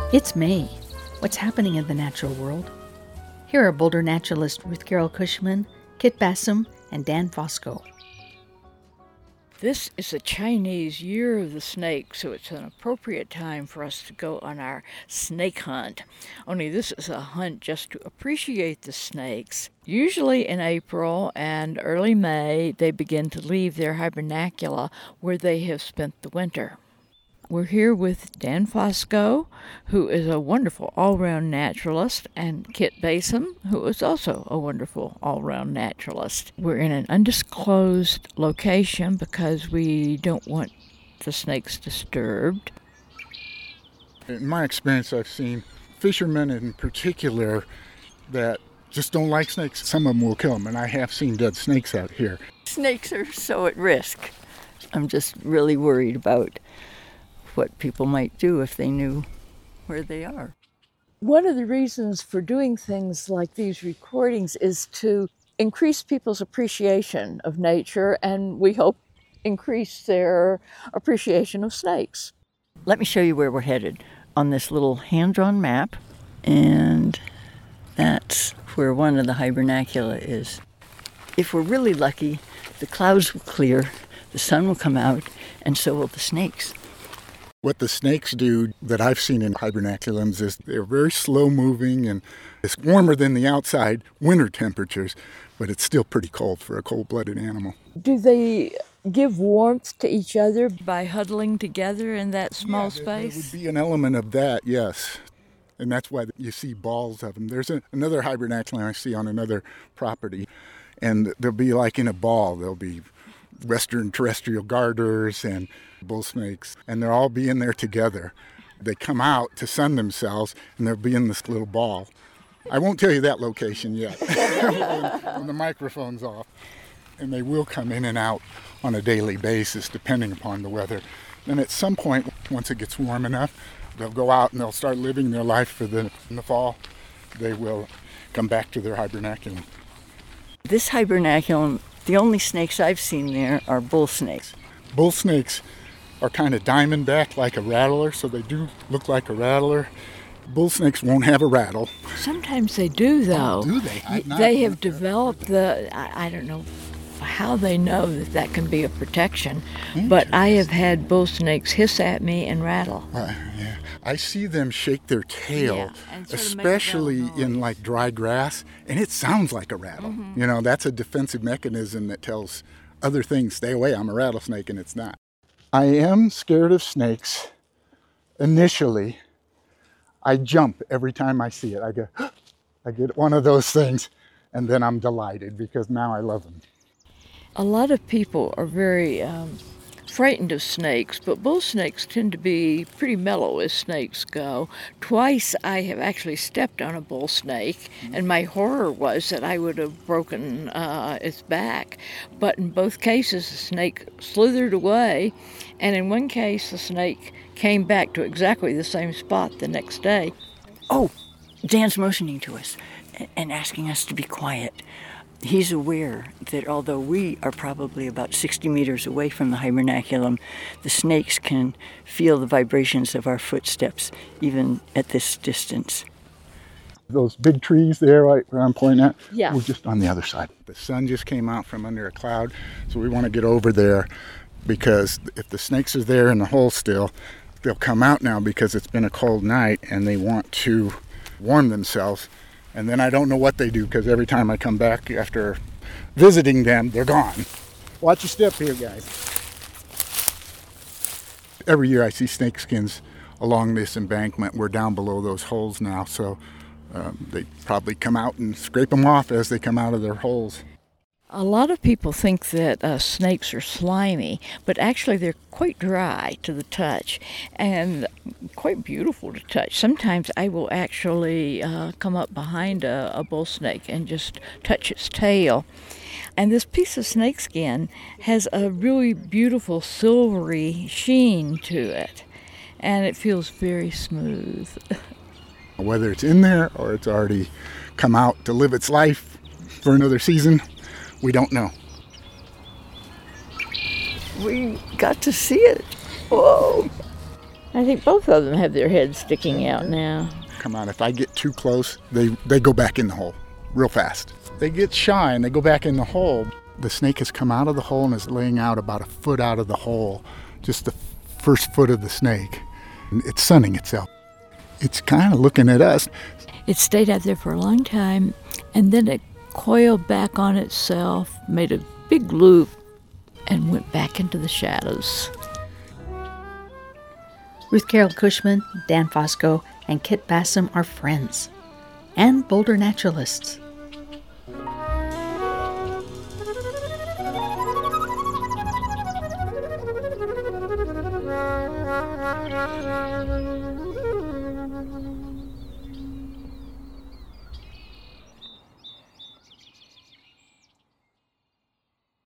It's May. What's happening in the natural world? Here are Boulder naturalist Ruth Carol Cushman, Kit Bassam, and Dan Fosco. This is the Chinese Year of the Snake, so it's an appropriate time for us to go on our snake hunt. Only this is a hunt just to appreciate the snakes. Usually in April and early May, they begin to leave their hibernacula where they have spent the winter. We're here with Dan Fosco, who is a wonderful all-round naturalist, and Kit Bassam, who is also a wonderful all-round naturalist. We're in an undisclosed location because we don't want the snakes disturbed. In my experience, I've seen fishermen in particular that just don't like snakes. Some of them will kill them, and I have seen dead snakes out here. Snakes are so at risk. I'm just really worried about what people might do if they knew where they are. One of the reasons for doing things like these recordings is to increase people's appreciation of nature, and we hope increase their appreciation of snakes. Let me show you where we're headed on this little hand-drawn map, and that's where one of the hibernacula is. If we're really lucky, the clouds will clear, the sun will come out, and so will the snakes. What the snakes do that I've seen in hibernaculums is they're very slow moving, and it's warmer than the outside winter temperatures, but it's still pretty cold for a cold-blooded animal. Do they give warmth to each other by huddling together in that small space? There would be an element of that, yes. And that's why you see balls of them. There's another hibernaculum I see on another property, and they'll be like in a ball. There'll be western terrestrial garters and bull snakes, and they'll all be in there together. They come out to sun themselves, and they'll be in this little ball. I won't tell you that location yet when the microphone's off. And they will come in and out on a daily basis, depending upon the weather. Then at some point, once it gets warm enough, they'll go out and they'll start living their life in the fall. They will come back to their hibernaculum. This hibernaculum, the only snakes I've seen there are bull snakes. Bull snakes are kind of diamond-backed like a rattler, so they do look like a rattler. Bull snakes won't have a rattle. Sometimes they do, though. Oh, do they? They have developed I don't know how they know that can be a protection, but I have had bull snakes hiss at me and rattle. Yeah. I see them shake their tail, especially in like dry grass, and it sounds like a rattle. Mm-hmm. You know, that's a defensive mechanism that tells other things, stay away, I'm a rattlesnake, and it's not. I am scared of snakes initially. I jump every time I see it. I get one of those things, and then I'm delighted because now I love them. A lot of people are very frightened of snakes, but bull snakes tend to be pretty mellow as snakes go. Twice I have actually stepped on a bull snake, and my horror was that I would have broken its back. But in both cases, the snake slithered away, and in one case, the snake came back to exactly the same spot the next day. Oh, Dan's motioning to us and asking us to be quiet. He's aware that although we are probably about 60 meters away from the hibernaculum, the snakes can feel the vibrations of our footsteps even at this distance. Those big trees there, right where I'm pointing at, yeah. We're just on the other side. The sun just came out from under a cloud, so we want to get over there because if the snakes are there in the hole still, they'll come out now because it's been a cold night and they want to warm themselves. And then I don't know what they do because every time I come back after visiting them, they're gone. Watch your step here, guys. Every year I see snake skins along this embankment. We're down below those holes now, so they probably come out and scrape them off as they come out of their holes. A lot of people think that snakes are slimy, but actually they're quite dry to the touch and quite beautiful to touch. Sometimes I will actually come up behind a bull snake and just touch its tail. And this piece of snakeskin has a really beautiful silvery sheen to it, and it feels very smooth. Whether it's in there or it's already come out to live its life for another season, we don't know. We got to see it. Whoa. I think both of them have their heads sticking out now. Come on, if I get too close, they go back in the hole real fast. They get shy and they go back in the hole. The snake has come out of the hole and is laying out about a foot out of the hole, just the first foot of the snake. And it's sunning itself. It's kind of looking at us. It stayed out there for a long time, and then it coiled back on itself, made a big loop, and went back into the shadows. Ruth Carol Cushman, Dan Fosco, and Kit Bassam are friends and Boulder naturalists.